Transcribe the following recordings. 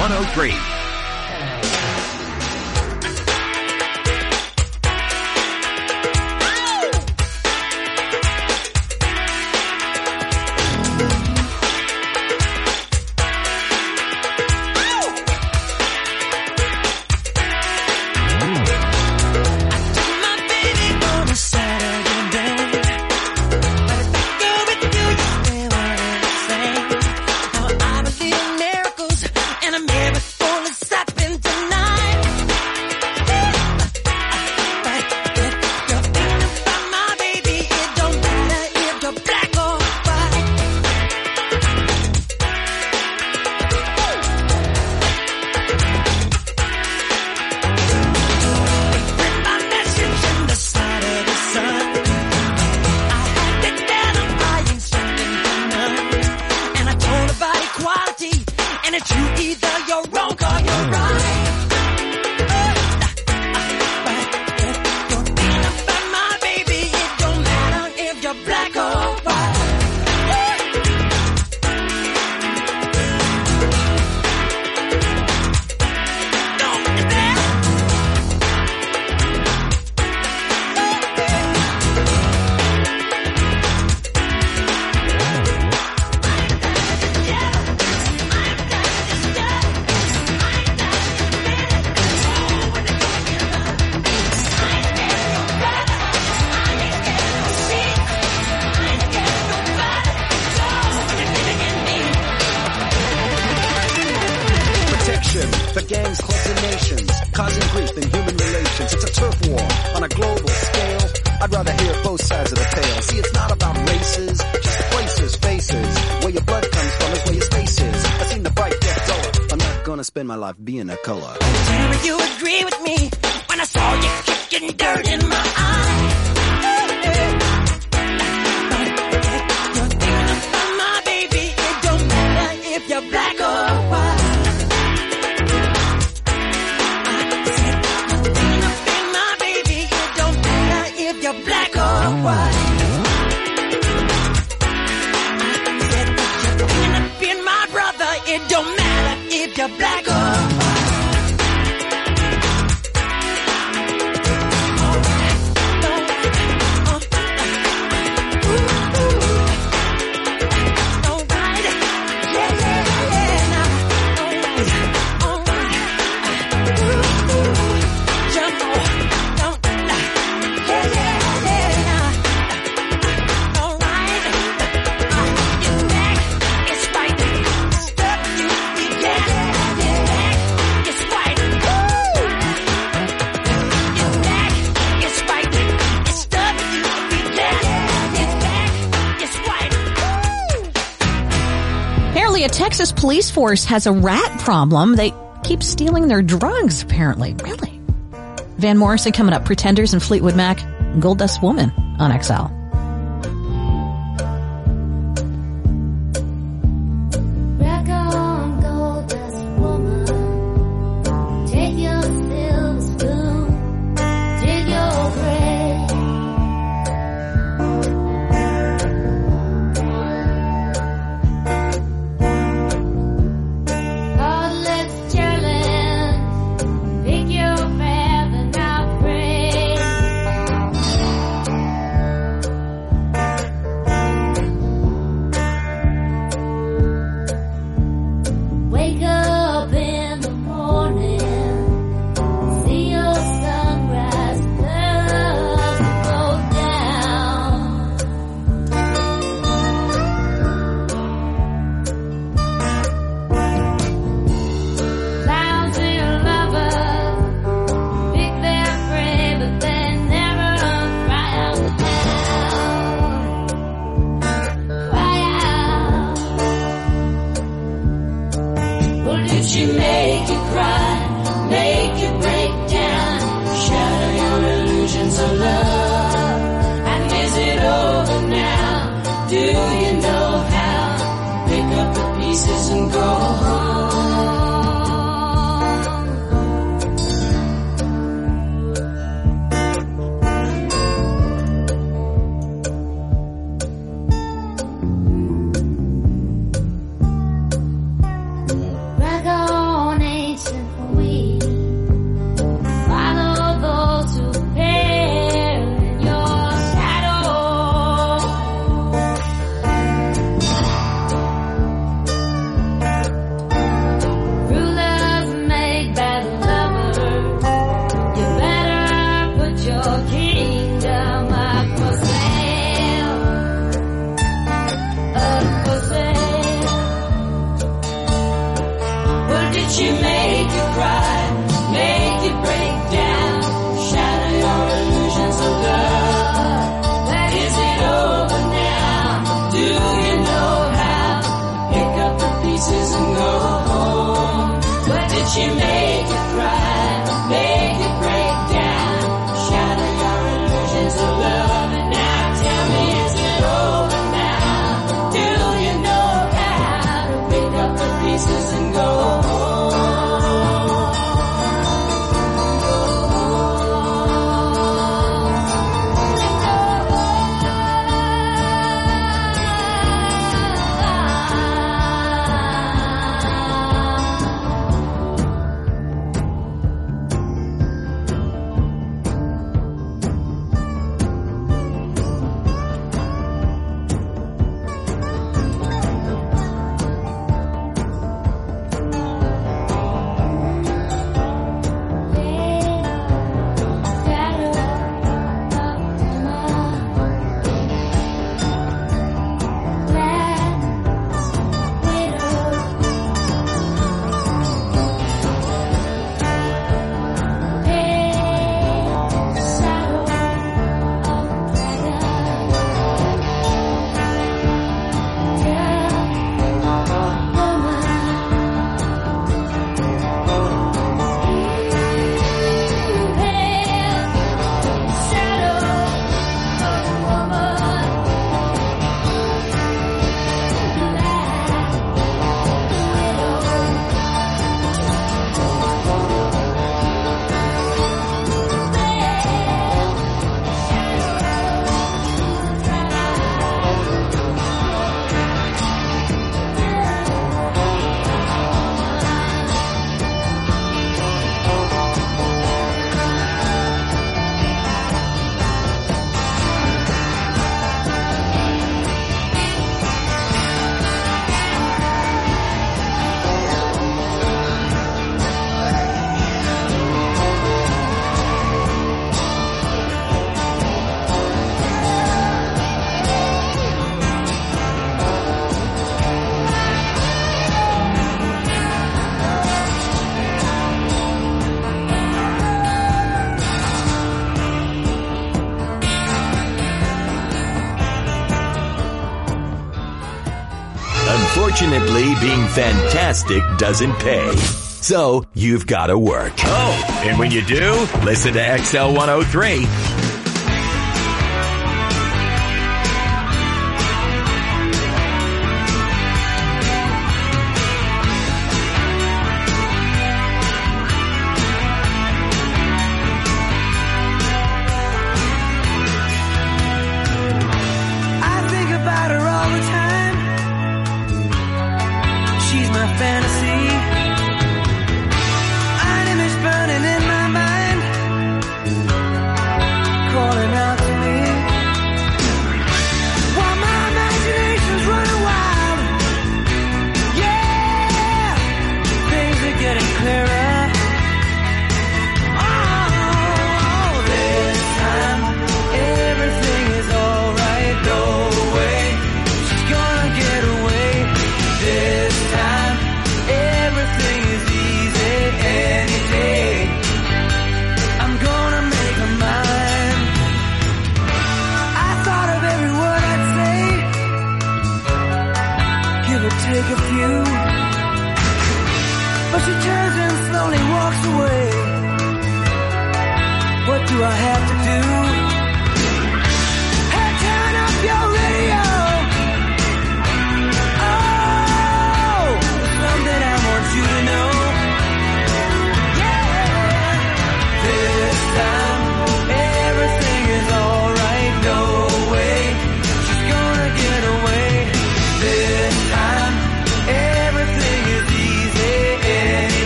103. Spend my life being a color. Tell me you agree with me when I saw you kicking dirt in my eye. You're thinking about my baby. It don't matter if you're black or white. I said you're thinking about my baby. It don't matter if you're black or white. I said you're thinking of being my brother. It don't matter if you're black or white. A Texas police force has a rat problem. They keep stealing their drugs, apparently. Really? Van Morrison coming up. Pretenders and Fleetwood Mac. Gold Dust Woman on XL. She made you cry, made you break down, shatter your illusions of love. And now tell me, is it over now? Do you know how to pick up the pieces and go home? Unfortunately, being fantastic doesn't pay. So, you've got to work. Oh, and when you do, listen to XL 103.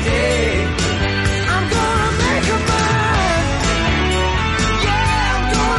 I'm gonna make a mind. Yeah, I'm gonna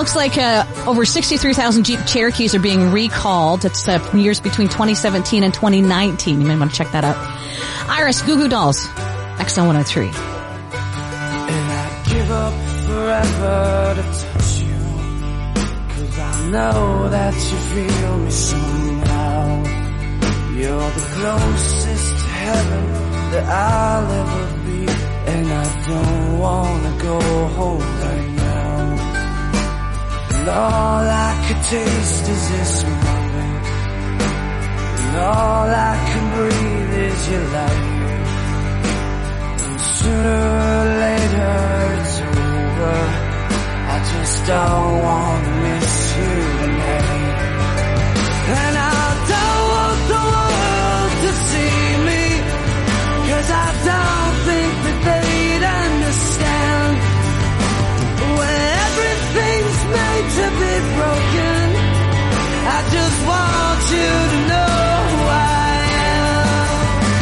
Looks like over 63,000 Jeep Cherokees are being recalled. It's years between 2017 and 2019. You may want to check that out. Iris, Goo Goo Dolls, XL 103. And I'd give up forever to touch you, 'cause I know that you feel me somehow. You're the closest to heaven that I'll ever be, and I don't wanna go home right now. And all I could taste is this moment, and all I can breathe is your light. And sooner or later it's over, I just don't wanna miss you tonight. And I don't want the world to see me, 'cause I don't think that they'd understand. When everything's made to be broken, I just want you to know who I am.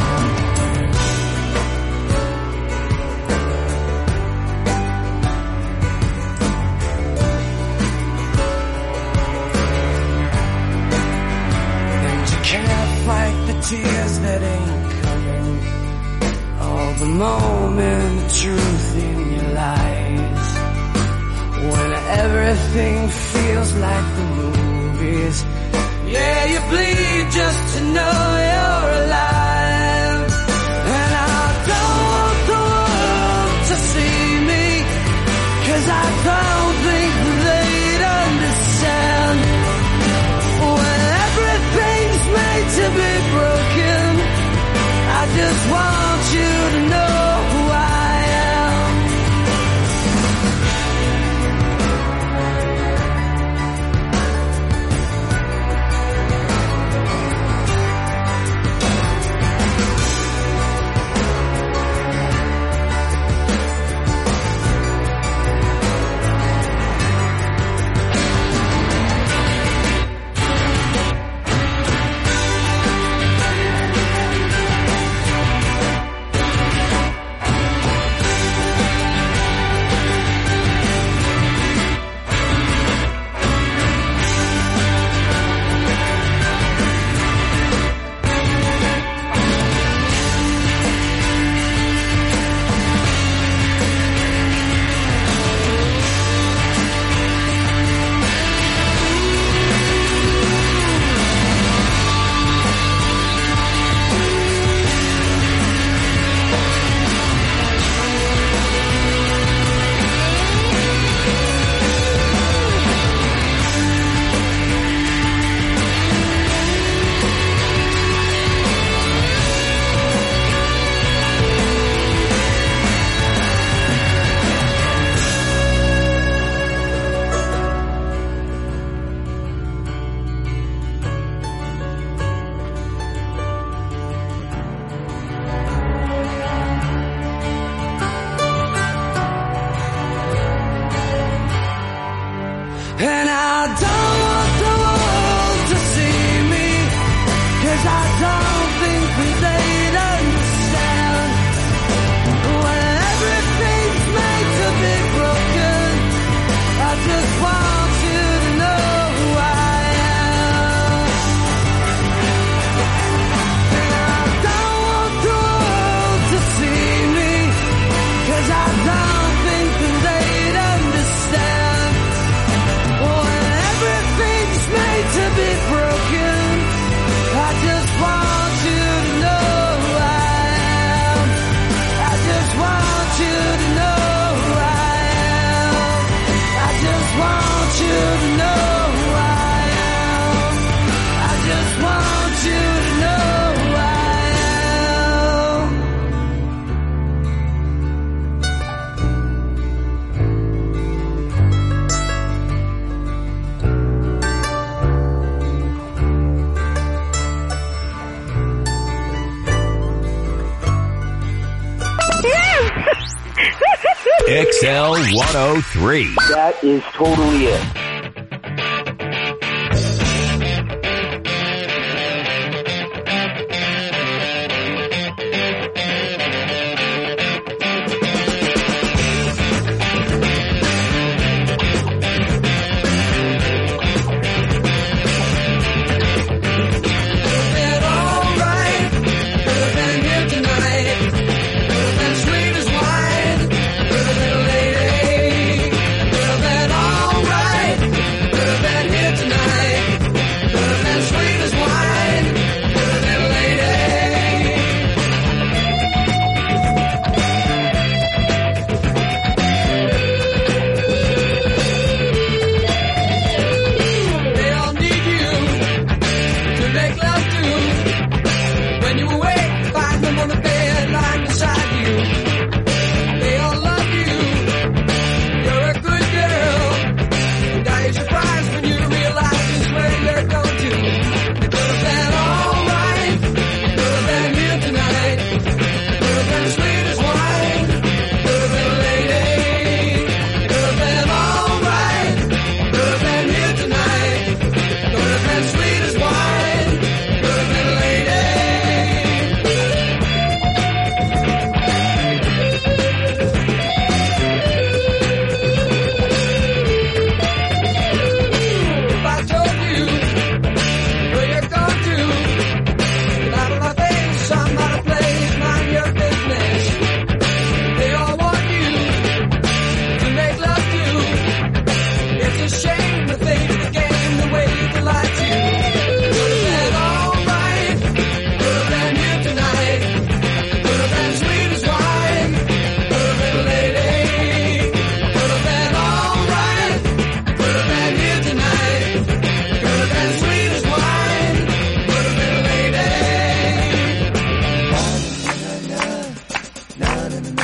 And you can't fight the tears that ain't coming, all the moment of truth in your lies. When everything feels like the movies, yeah, you bleed just to know you're alive. And I don't want the world to see me, 'cause I don't think they'd understand. When everything's made to be broken, I just want you to know who I am. And I don't want the world to see me, 'cause I don't think that they'd understand. When everything's made to be broken, I just want you to know who I am. And I don't want the world to see me, 'cause I don't think that they'd understand. When everything's made to be broken, I just want you to know who I am. I just want you to know who I am. I just want you to know who I am. I just want you to know who I am. XL 103. That is totally it.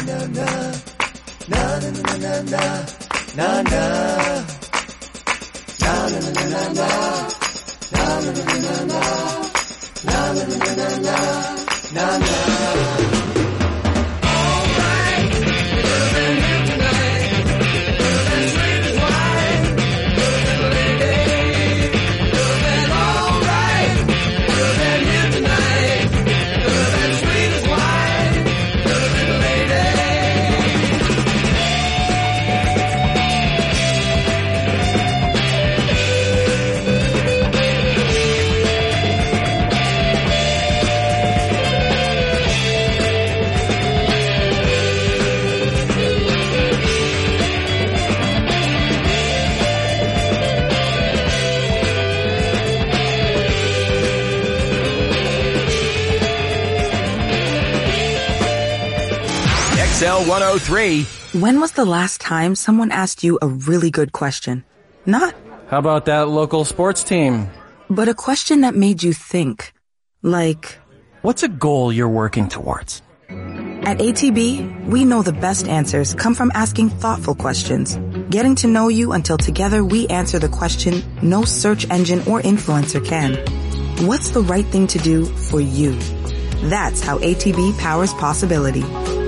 XL 103. When was the last time someone asked you a really good question? Not, how about that local sports team? but a question that made you think. Like, What's a goal you're working towards? at ATB, we know the best answers come from asking thoughtful questions, getting to know you until together we answer the question no search engine or influencer can. What's the right thing to do for you? That's how ATB powers possibility.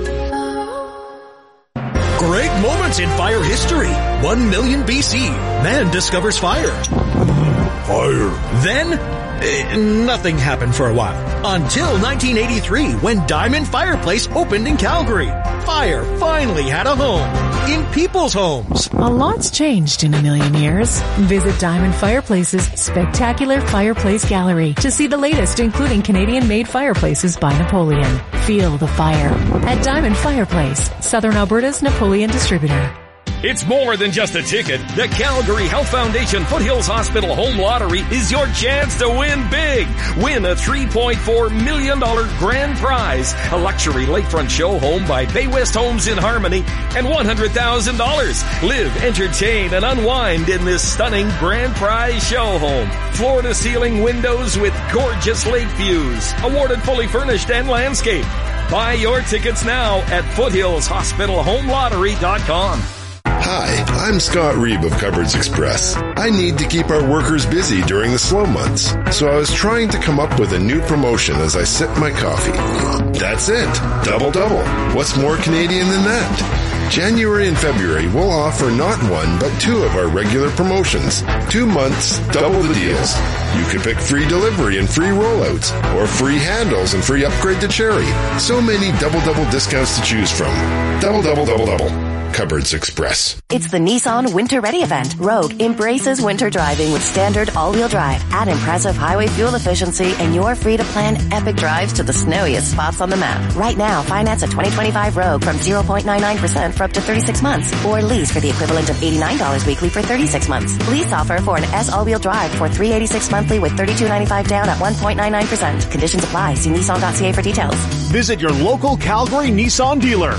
Great moments in fire history. 1 million BC. Man discovers fire. Fire. Then, nothing happened for a while. Until 1983, when Diamond Fireplace opened in Calgary. Fire finally had a home. In people's homes. A lot's changed in a million years. Visit Diamond Fireplace's spectacular fireplace gallery to see the latest, including Canadian-made fireplaces by Napoleon. Feel the fire at Diamond Fireplace, Southern Alberta's Napoleon distributor. It's more than just a ticket. The Calgary Health Foundation Foothills Hospital Home Lottery is your chance to win big. Win a $3.4 million grand prize, a luxury lakefront show home by Bay West Homes in Harmony, and $100,000. Live, entertain, and unwind in this stunning grand prize show home. Floor-to-ceiling windows with gorgeous lake views. Awarded fully furnished and landscape. Buy your tickets now at foothillshospitalhomelottery.com. Hi, I'm Scott Reeb of Cupboards Express. I need to keep our workers busy during the slow months, so I was trying to come up with a new promotion as I sip my coffee. That's it. Double. What's more Canadian than that? January and February will offer not one, but two of our regular promotions. 2 months, double the deals. You could pick free delivery and free rollouts, or free handles and free upgrade to Cherry. So many double discounts to choose from. Double. Cupboards Express. It's the Nissan Winter Ready event. Rogue embraces winter driving with standard all-wheel drive. Add impressive highway fuel efficiency and you're free to plan epic drives to the snowiest spots on the map. Right now, finance a 2025 Rogue from 0.99% for up to 36 months or lease for the equivalent of $89 weekly for 36 months. Lease offer for an S all-wheel drive for $386 monthly with $32.95 down at 1.99%. Conditions apply. See Nissan.ca for details. Visit your local Calgary Nissan dealer.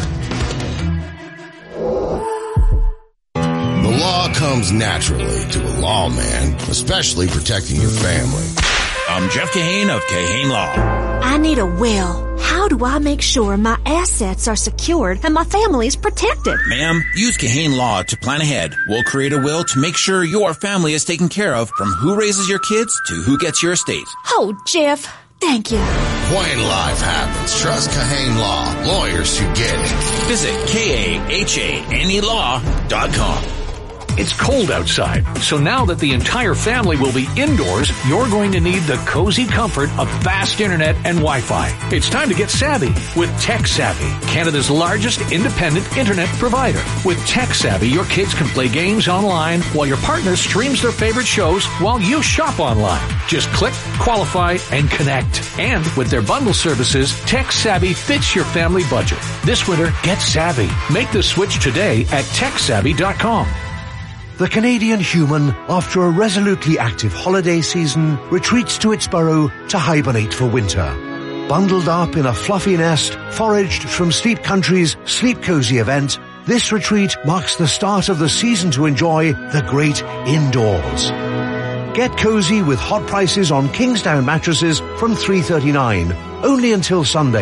The law comes naturally to a lawman, especially protecting your family. I'm Jeff Kahane of Kahane Law. I need a will. How do I make sure my assets are secured and my family's protected? Ma'am, use Kahane Law to plan ahead. We'll create a will to make sure your family is taken care of, from who raises your kids to who gets your estate. Oh, Jeff, thank you. When life happens, trust Kahane Law. Lawyers who get it. Visit KAHANElaw.com. It's cold outside, so now that the entire family will be indoors, you're going to need the cozy comfort of fast internet and Wi-Fi. It's time to get savvy with TechSavvy, Canada's largest independent internet provider. With TechSavvy, your kids can play games online while your partner streams their favorite shows while you shop online. Just click, qualify, and connect. And with their bundle services, TechSavvy fits your family budget. This winter, get savvy. Make the switch today at TechSavvy.com. The Canadian human, after a resolutely active holiday season, retreats to its burrow to hibernate for winter. Bundled up in a fluffy nest, foraged from Sleep Country's Sleep Cozy event, this retreat marks the start of the season to enjoy the great indoors. Get cozy with hot prices on Kingsdown mattresses from $339, only until Sunday.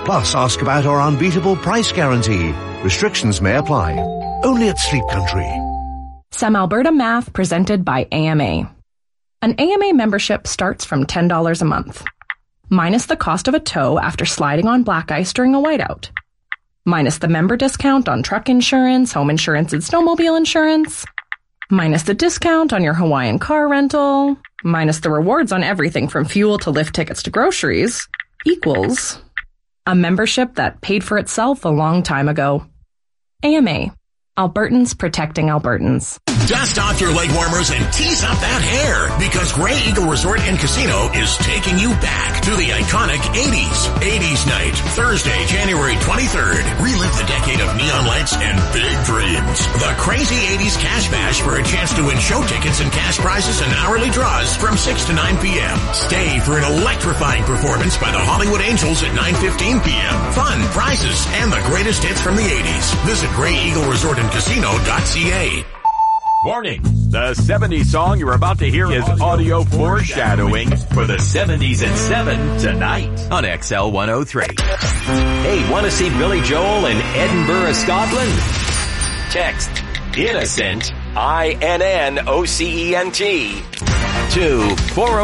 Plus, ask about our unbeatable price guarantee. Restrictions may apply. Only at Sleep Country. Some Alberta math presented by AMA. An AMA membership starts from $10 a month. Minus the cost of a tow after sliding on black ice during a whiteout. Minus the member discount on truck insurance, home insurance, and snowmobile insurance. Minus the discount on your Hawaiian car rental. Minus the rewards on everything from fuel to lift tickets to groceries. Equals a membership that paid for itself a long time ago. AMA. Albertans protecting Albertans. Dust off your leg warmers and tease up that hair, because Grey Eagle Resort and Casino is taking you back to the iconic 80s. 80s night, Thursday, January 23rd. Relive the decade of neon lights and big dreams. The Crazy 80s Cash Bash for a chance to win show tickets and cash prizes and hourly draws from 6 to 9 p.m. Stay for an electrifying performance by the Hollywood Angels at 9:15 p.m. Fun, prizes, and the greatest hits from the 80s. Visit GreyEagleResortandCasino.ca. Warning, the 70s song you're about to hear is audio foreshadowing for the 70s at 7 tonight on XL 103. Hey, want to see Billy Joel in Edinburgh, Scotland? Text INNOCENT, INNOCENT, to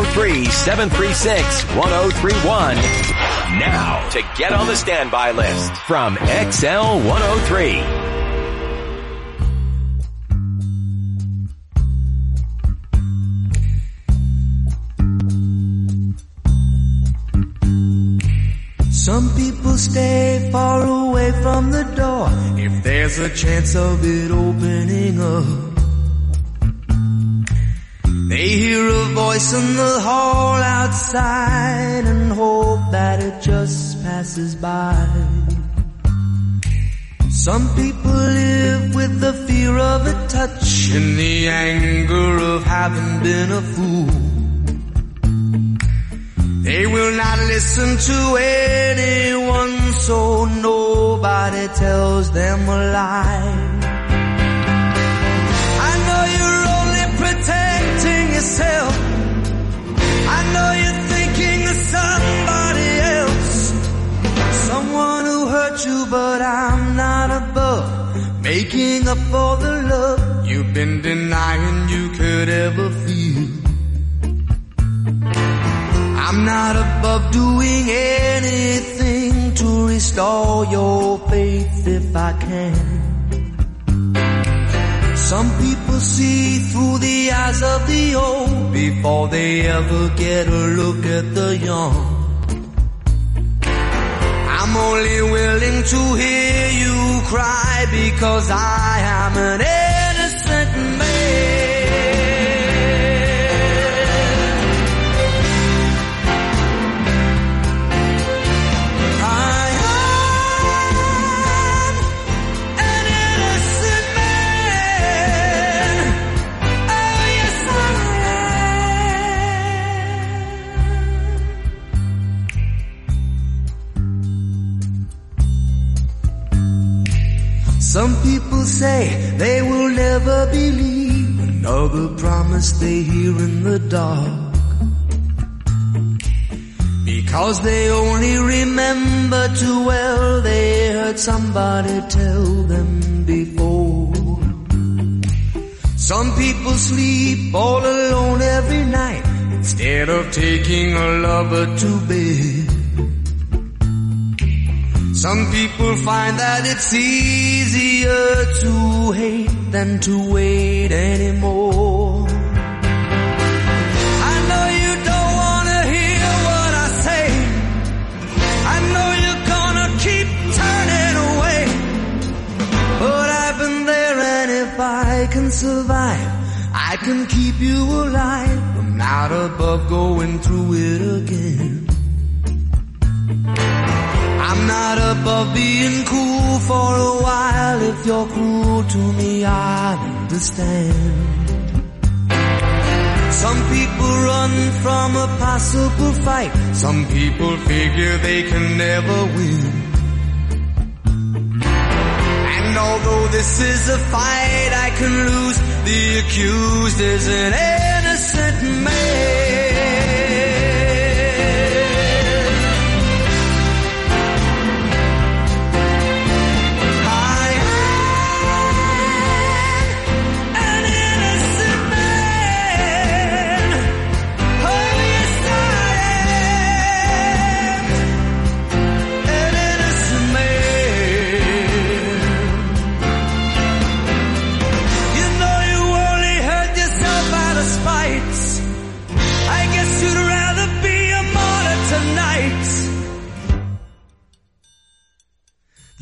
403-736-1031 now to get on the standby list from XL 103. Some people stay far away from the door if there's a chance of it opening up. They hear a voice in the hall outside and hope that it just passes by. Some people live with the fear of a touch and the anger of having been a fool. They will not listen to anyone, so nobody tells them a lie. I know you're only protecting yourself. I know you're thinking of somebody else, someone who hurt you, but I'm not above making up for the love you've been denying you could ever feel. I'm not above doing anything to restore your faith if I can. Some people see through the eyes of the old before they ever get a look at the young. I'm only willing to hear you cry because I am an innocent man. Some people say they will never believe another promise they hear in the dark, because they only remember too well they heard somebody tell them before. Some people sleep all alone every night instead of taking a lover to bed. Some people find that it's easier to hate than to wait anymore. I know you don't want to hear what I say. I know you're gonna keep turning away. But I've been there, and if I can survive, I can keep you alive. I'm not above going through it again. I'm not above being cool for a while. If you're cruel to me, I understand. Some people run from a possible fight. Some people figure they can never win. And although this is a fight I can lose, the accused is an innocent man.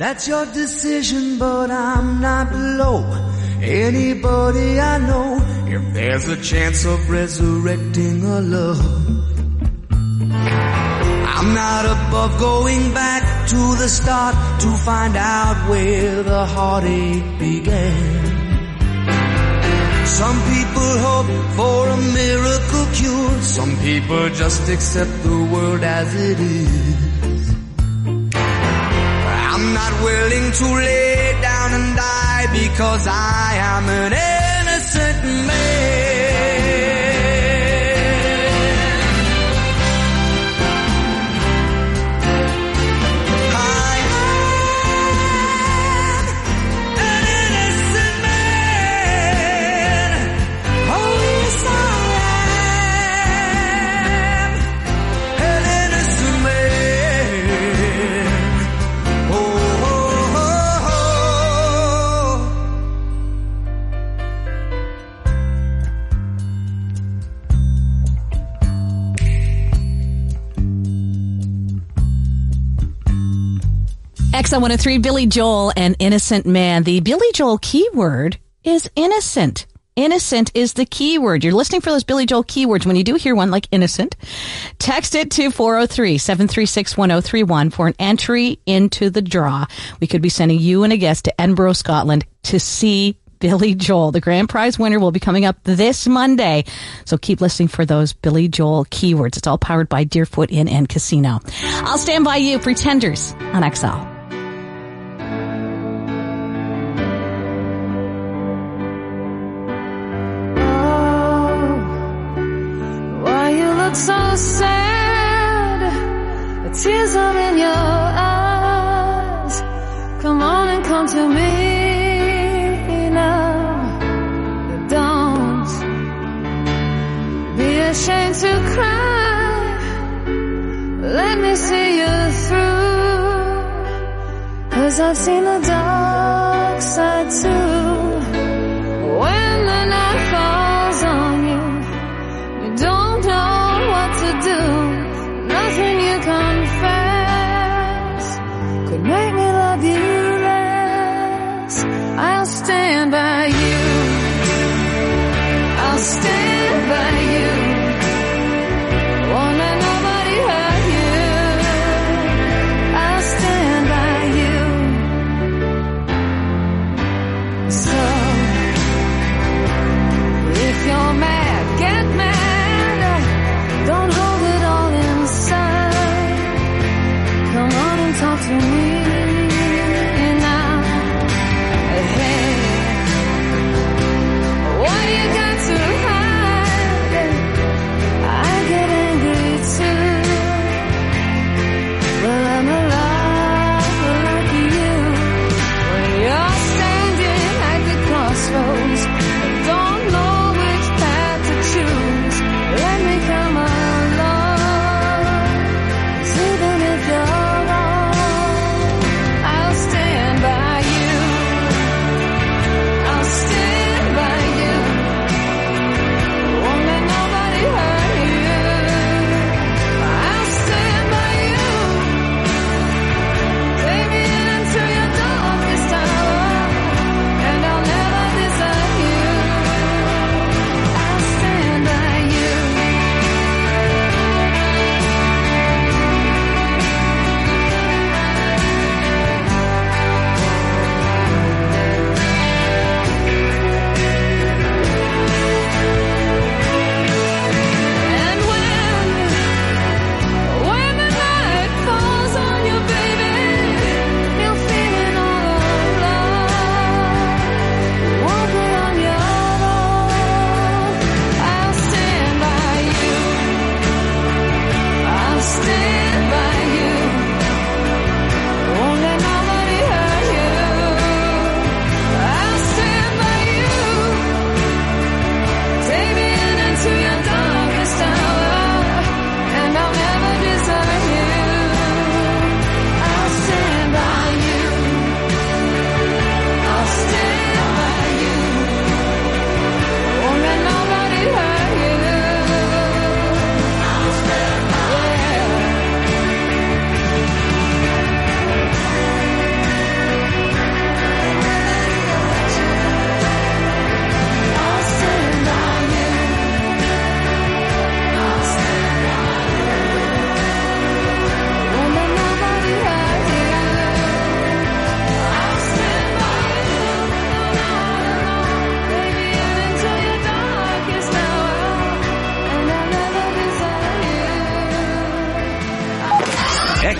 That's your decision, but I'm not below anybody I know. If there's a chance of resurrecting a love, I'm not above going back to the start to find out where the heartache began. Some people hope for a miracle cure. Some people just accept the world as it is. I'm not willing to lay down and die because I am an innocent man. XL103, Billy Joel and Innocent Man. The Billy Joel keyword is innocent. Innocent is the keyword. You're listening for those Billy Joel keywords. When you do hear one like innocent, text it to 403-736-1031 for an entry into the draw. We could be sending you and a guest to Edinburgh, Scotland to see Billy Joel. The grand prize winner will be coming up this Monday. So keep listening for those Billy Joel keywords. It's all powered by Deerfoot Inn and Casino. I'll stand by you, Pretenders on XL. So sad, the tears are in your eyes. Come on and come to me now. Don't be ashamed to cry. Let me see you through, 'cause I've seen the dark side too. When the night falls on you, you don't know to do. Nothing you confess could make me love you less. I'll stand by you. I'll stand by you. Won't let nobody hurt you. I'll stand by you.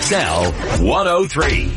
XL 103.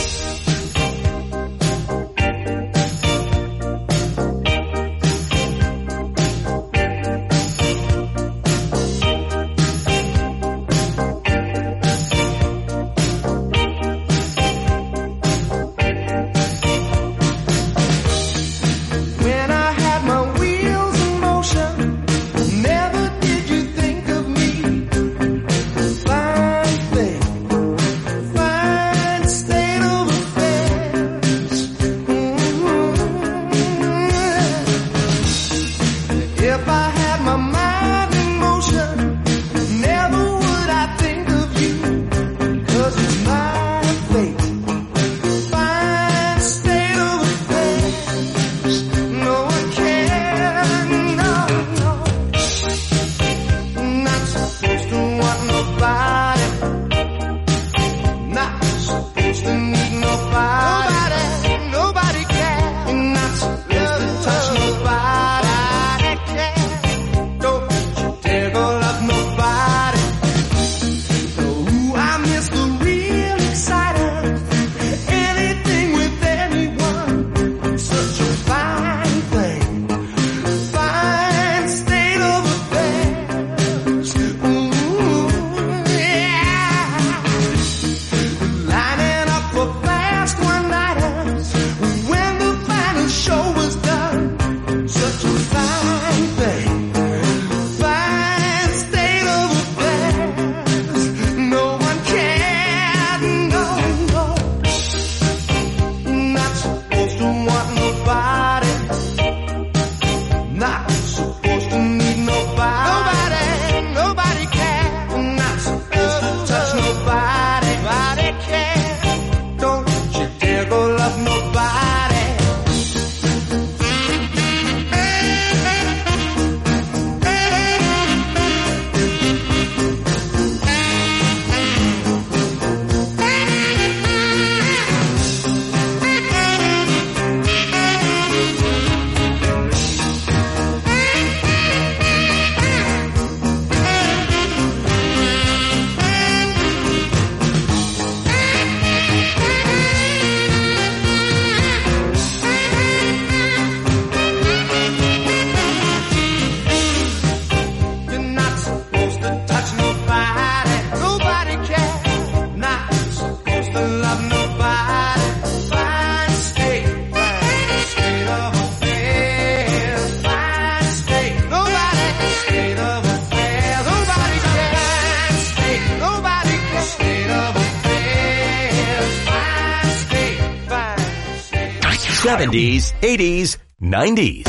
'70s, '80s, '90s.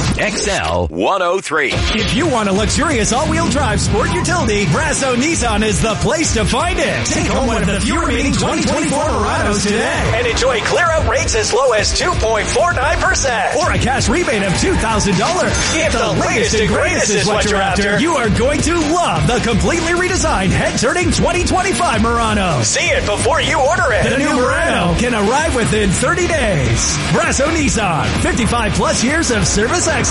XL 103. If you want a luxurious all-wheel drive sport utility, Brasso Nissan is the place to find it. Take home one of the few remaining 2024 Muranos today and enjoy clear-out rates as low as 2.49% or a cash rebate of $2,000. If the latest and greatest is what you're after, you are going to love the completely redesigned head-turning 2025 Murano. See it before you order it. The new Murano can arrive within 30 days. Brasso Nissan, 55 plus years of service excellence.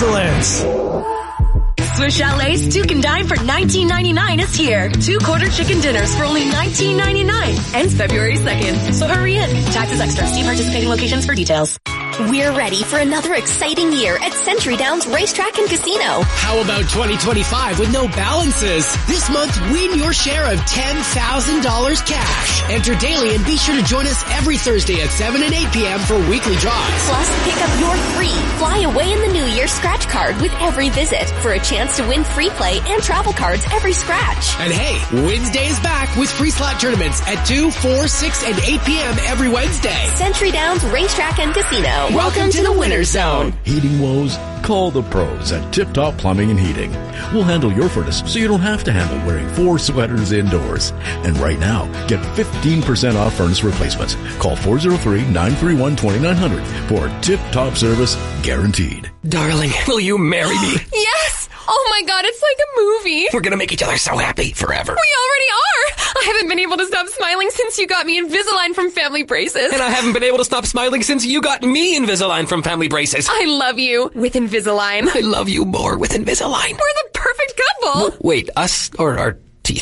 Swiss Chalet's Duke and Dine for $19.99 is here. 2 quarter chicken dinners for only $19.99. Ends February 2nd. So hurry in. Taxes extra. See participating locations for details. We're ready for another exciting year at Century Downs Racetrack and Casino. How about 2025 with no balances? This month, win your share of $10,000 cash. Enter daily and be sure to join us every Thursday at 7 and 8 p.m. for weekly draws. Plus, pick up your free Fly Away in the New Year scratch card with every visit for a chance to win free play and travel cards every scratch. And hey, Wednesday is back with free slot tournaments at 2, 4, 6, and 8 p.m. every Wednesday. Century Downs Racetrack and Casino. Welcome to the Winner's Zone. Heating woes? Call the pros at Tip Top Plumbing and Heating. We'll handle your furnace so you don't have to handle wearing 4 sweaters indoors. And right now, get 15% off furnace replacements. Call 403-931-2900 for Tip Top service guaranteed. Darling, will you marry me? Yes! Oh my god, it's like a movie. We're gonna make each other so happy forever. We already are! I haven't been able to stop smiling since you got me Invisalign from Family Braces. And I haven't been able to stop smiling since you got me Invisalign from Family Braces. I love you with Invisalign. I love you more with Invisalign. We're the perfect couple. Wait, us or our teeth?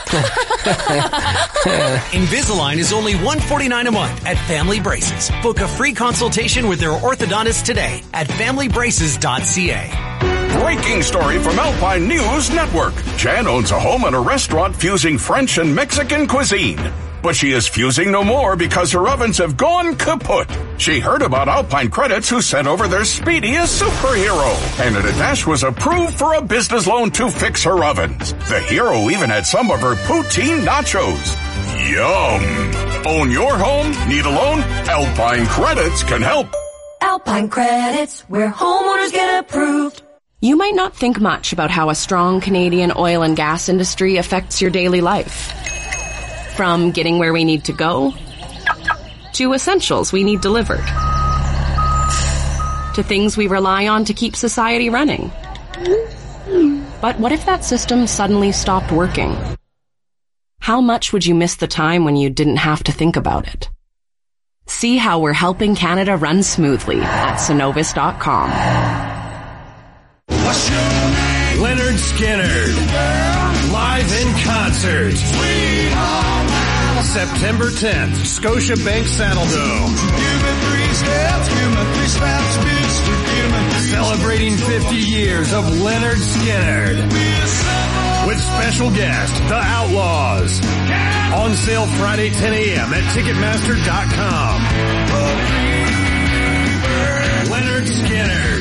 Invisalign is only $149 a month at Family Braces. Book a free consultation with their orthodontist today at familybraces.ca. Breaking story from Alpine News Network. Jan owns a home and a restaurant fusing French and Mexican cuisine. But she is fusing no more because her ovens have gone kaput. She heard about Alpine Credits, who sent over their speediest superhero. Canada Dash was approved for a business loan to fix her ovens. The hero even had some of her poutine nachos. Yum! Own your home? Need a loan? Alpine Credits can help. Alpine Credits, where homeowners get approved. You might not think much about how a strong Canadian oil and gas industry affects your daily life. From getting where we need to go, to essentials we need delivered, to things we rely on to keep society running. But what if that system suddenly stopped working? How much would you miss the time when you didn't have to think about it? See how we're helping Canada run smoothly at Synovus.com. Leonard Skinner, live in concert. September 10th, Scotiabank Saddledome. Celebrating 50 years of Leonard Skinner. With special guest, The Outlaws. On sale Friday 10 a.m. at Ticketmaster.com. Leonard Skinner.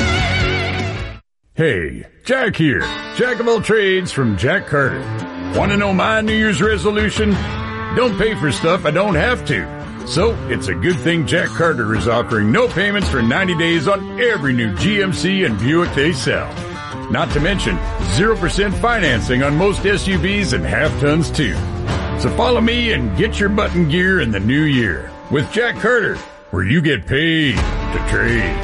Hey, Jack here. Jack of all trades from Jack Carter. Want to know my New Year's resolution? Don't pay for stuff I don't have to. So, it's a good thing Jack Carter is offering no payments for 90 days on every new GMC and Buick they sell. Not to mention, 0% financing on most SUVs and half-tons too. So follow me and get your button gear in the new year with Jack Carter, where you get paid to trade.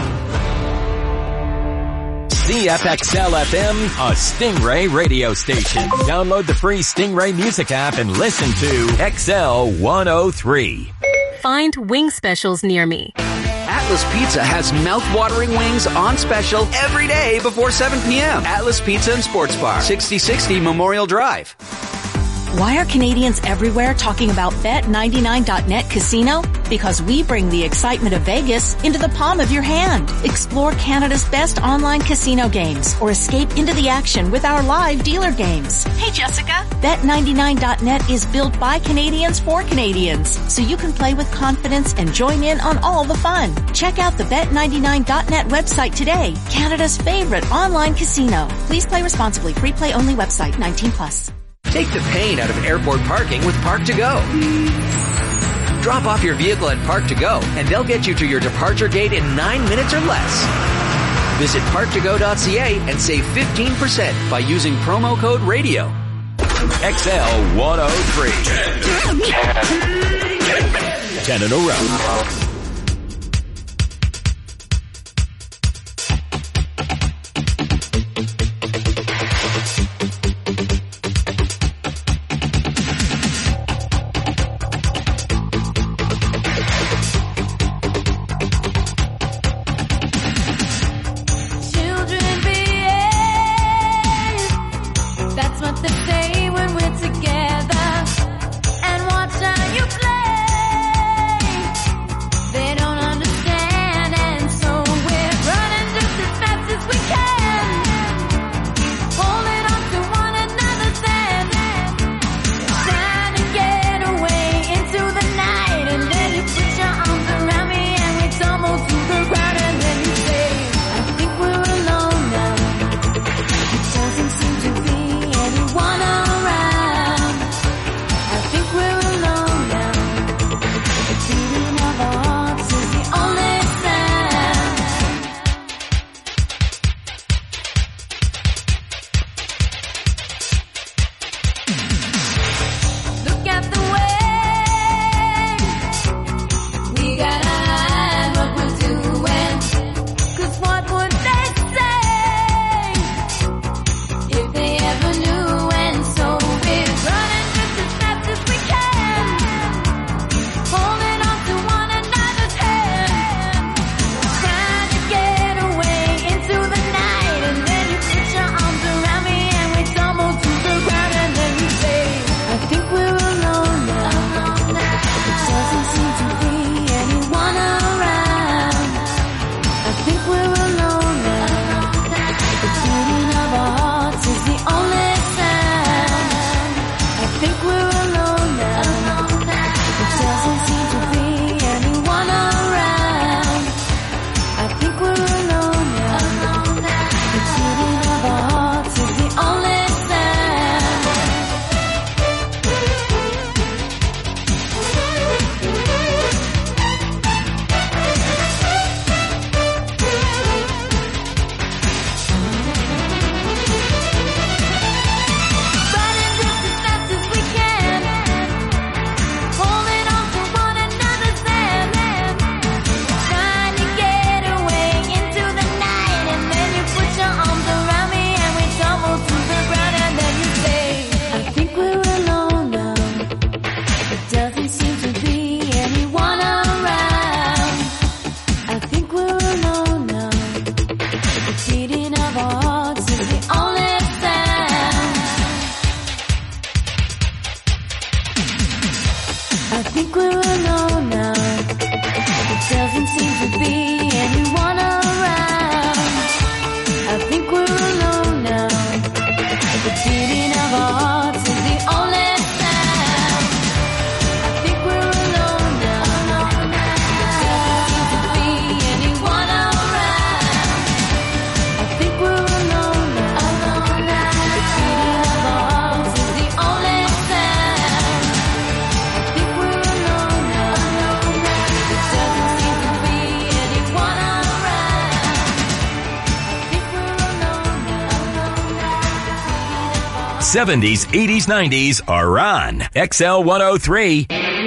CFXL FM, a Stingray radio station. Download the free Stingray music app and listen to XL 103. Find wing specials near me. Atlas Pizza has mouth-watering wings on special every day before 7 p.m. Atlas Pizza and Sports Bar, 6060 Memorial Drive. Why are Canadians everywhere talking about Bet99.net Casino? Because we bring the excitement of Vegas into the palm of your hand. Explore Canada's best online casino games or escape into the action with our live dealer games. Hey, Jessica. Bet99.net is built by Canadians for Canadians, so you can play with confidence and join in on all the fun. Check out the Bet99.net website today, Canada's favorite online casino. Please play responsibly. Free play only website, 18+. Take the pain out of airport parking with Park to Go. Drop off your vehicle at Park to Go, and they'll get you to your departure gate in 9 minutes or less. Visit parktogo.ca and save 15% by using promo code RADIO. XL 103. 10 in a row. 70s, 80s, 90s are on XL 103.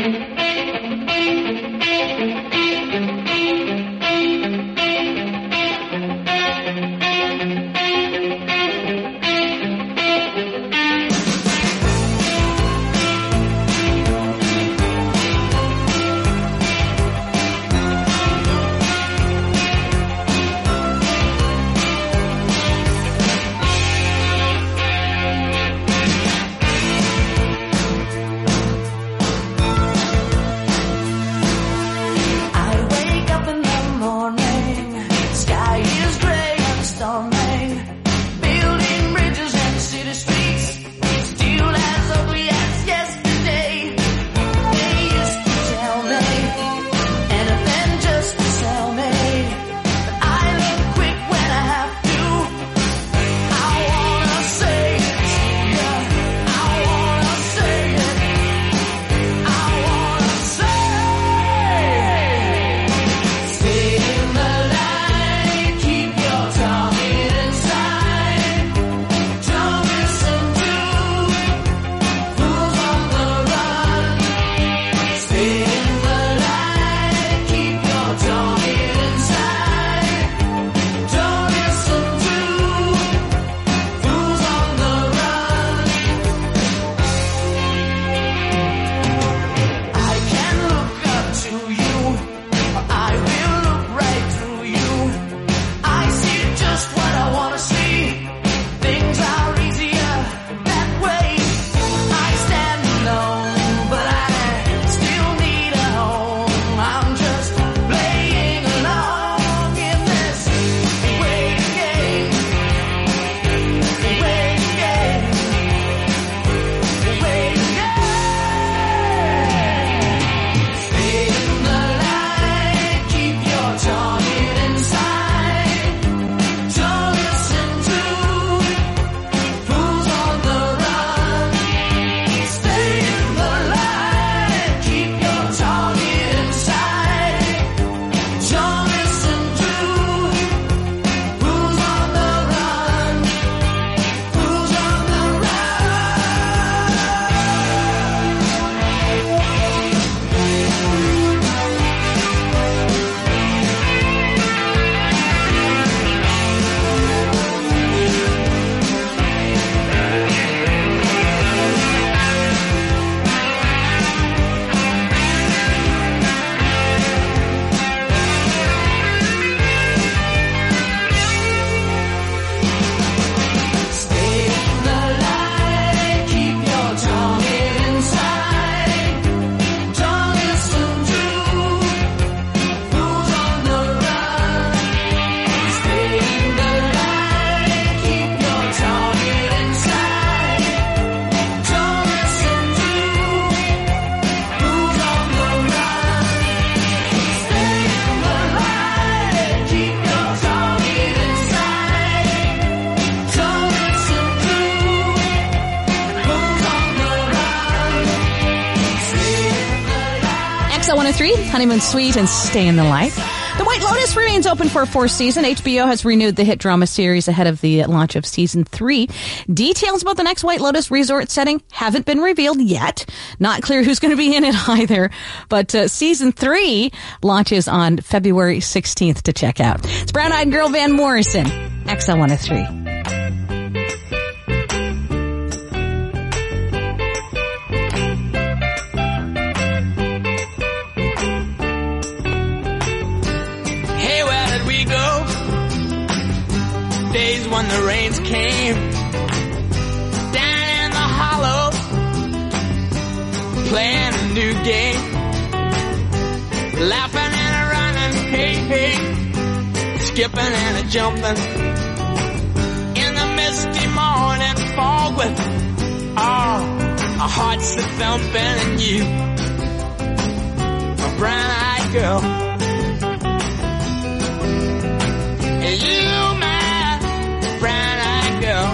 Honeymoon Suite and Stay in the Light. The White Lotus remains open for a fourth season. HBO has renewed the hit drama series ahead of the launch of season 3. Details about the next White Lotus resort setting haven't been revealed yet. Not clear who's going to be in it either. But season 3 launches on February 16th to check out. It's Brown Eyed Girl Van Morrison, XL 103. Days when the rains came down in the hollow, playing a new game, laughing and a running, hey, hey, skipping and a jumping in the misty morning fog with our hearts a thumping, and you, a brown-eyed girl, and you, my brown-eyed girl.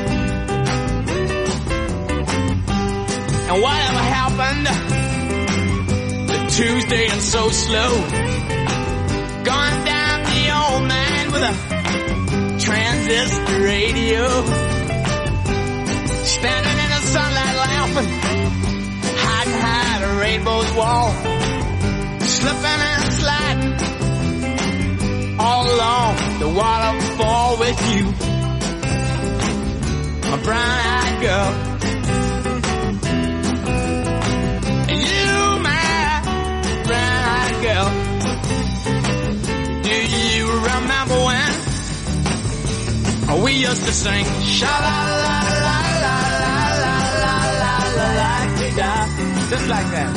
And whatever happened to Tuesday and so slow, gone down the old man with a transistor radio. standing in the sunlight laughing, hiding behind a rainbow's wall, slipping and sliding all along the waterfall with you, my brown-eyed girl. You, my brown-eyed girl. Do you remember when we used to sing sha-la-la-la-la-la-la-la-la-la-la-la-la-la-la, just like that.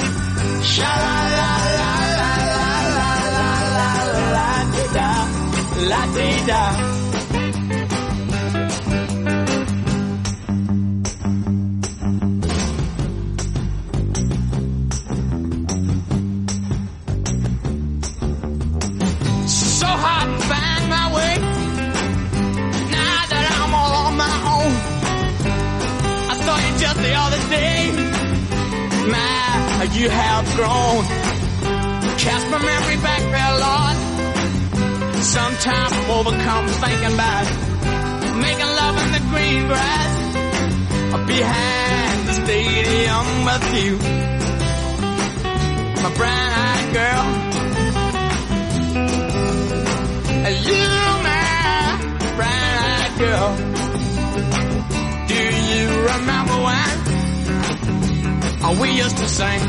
Sha-la-la-la-la-la-la-la-la-la-la-la-la. So hard to find my way now that I'm all on my own. I saw you just the other day. My, you have grown. Cast my memory back there, Lord. Sometimes I'm overcome thinking about making love in the green grass behind the stadium with you, my brown-eyed girl. You, my brown-eyed girl. Do you remember when we used to sing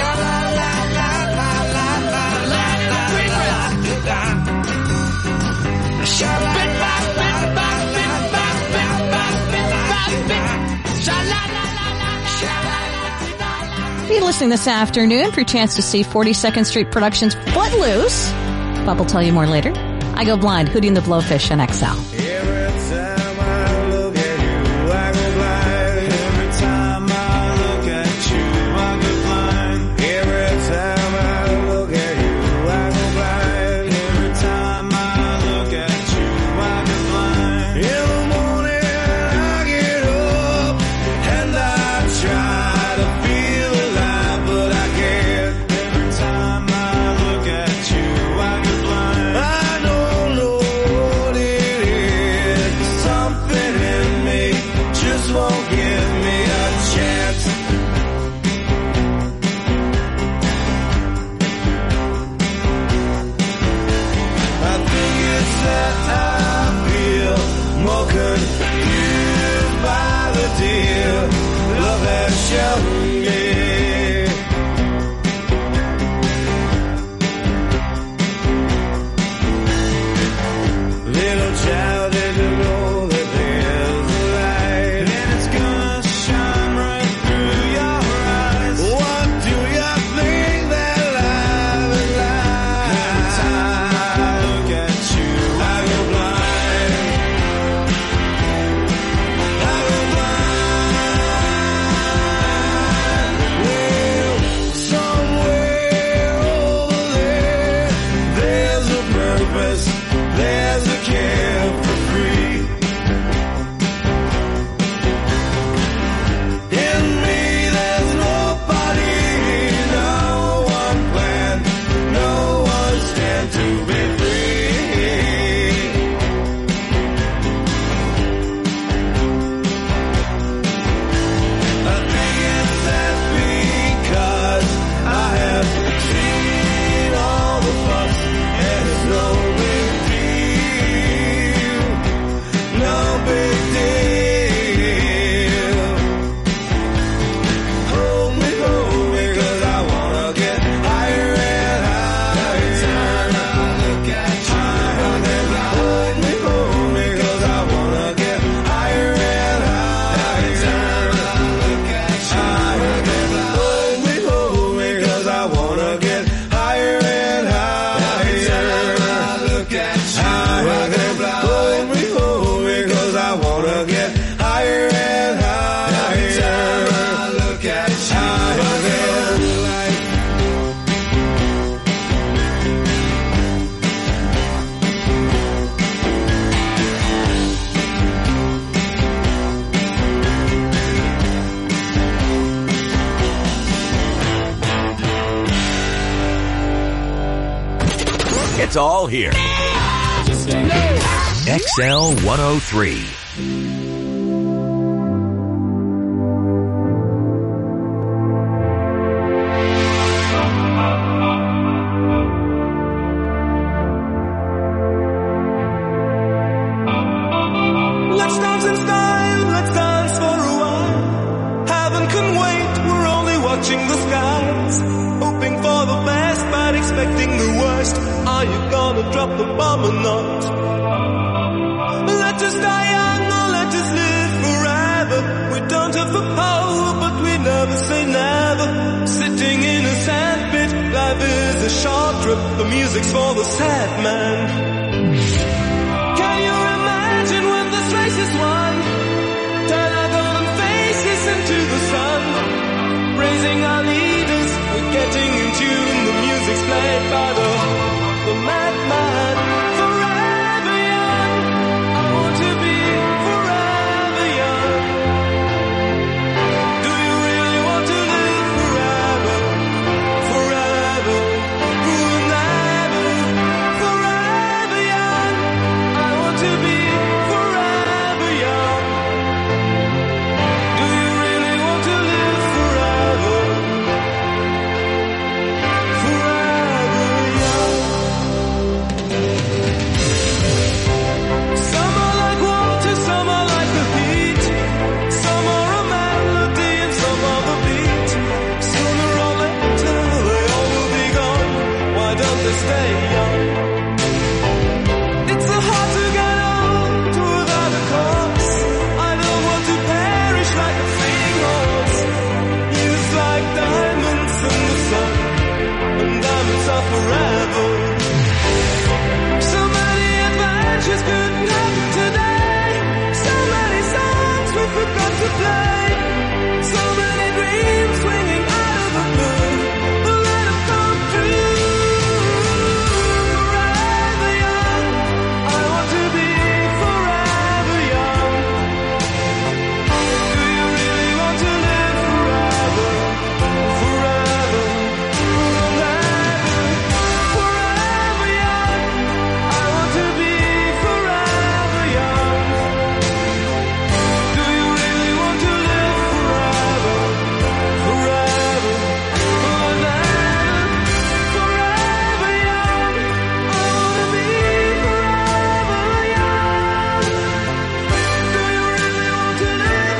sha-la-la-la-la-la-la-la-la-la-la-la-la? Be listening this afternoon for your chance to see 42nd Street Productions Footloose. Bob will tell you more later. I Go Blind, Hootie and the Blowfish on XL. Every time I look at you, I go blind. Every time I look at you, I go blind. Every time I look at you, I go blind. Every time I look at you, I go blind. In the morning I get up and I try to feel alive, but I can't. Every time I look at you, I go blind. I don't know what it is. Something in me just won't give me a chance. I think it's that I feel more confused by the deal love has shown me. Little child, did you know that there's a light and it's gonna shine right through your eyes? What do you think that life is like? Every time I look at you, I go blind. I go blind. Well, somewhere over there, there's a purpose, there's a carefree. In me, there's nobody, no one plan, no one stand to be free. I think it's that because I have seen all the fuss and it's no big deal, no big deal. Hold me, 'cause I wanna get higher and higher. Every time I look at you, hold me, 'cause I wanna get higher and higher. Every time I look at you, hold me, 'cause I wanna get higher and higher. Every time I look at you, hold me, 'cause I wanna get higher and higher. Every time I look at you, It's all here. XL 103. from a knot. Let us die young or let us live forever. We don't have the power, but we never say never. Sitting in a sandpit, life is a short trip. The music's for the sad man. Can you imagine when this race is won? Turn our golden faces into the sun. Praising our leaders, we're getting in tune. The music's played by the madman. Forever young, I want to be forever young. Do you really want to live forever? Forever, forever, forever young. I want to be forever young. Do you really want to live forever? Forever young. Some are like water, some are like the heat. Some are a melody and some are the beat. Sooner or later they all will be gone. Why don't they stay young? It's so hard to get old without a cause. I don't want to perish like a fleeing horse. Youth like diamonds in the sun, and diamonds are forever. So many adventures couldn't happen today. So many songs we forgot to play. So many dreams swinging out of the blue. But let them come true. Forever young, I want to be forever young. Do you really want to live forever? Forever, forever, forever young. I want to be forever young. Do you really want to live forever? Forever, forever, forever young. I want to be forever young. Do you really want to live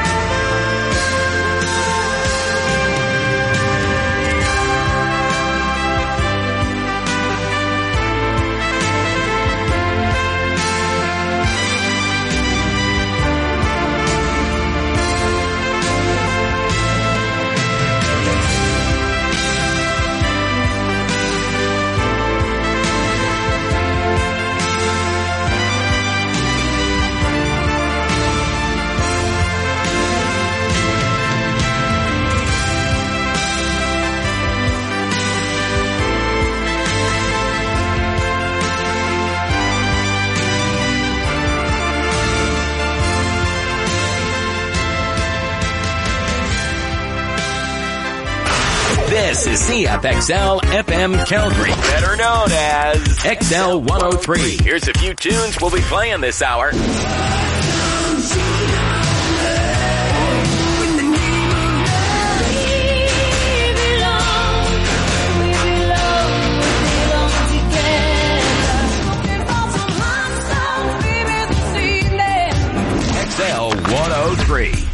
This is CFXL FM Calgary, better known as XL 103. Here's a few tunes we'll be playing this hour. XL 103.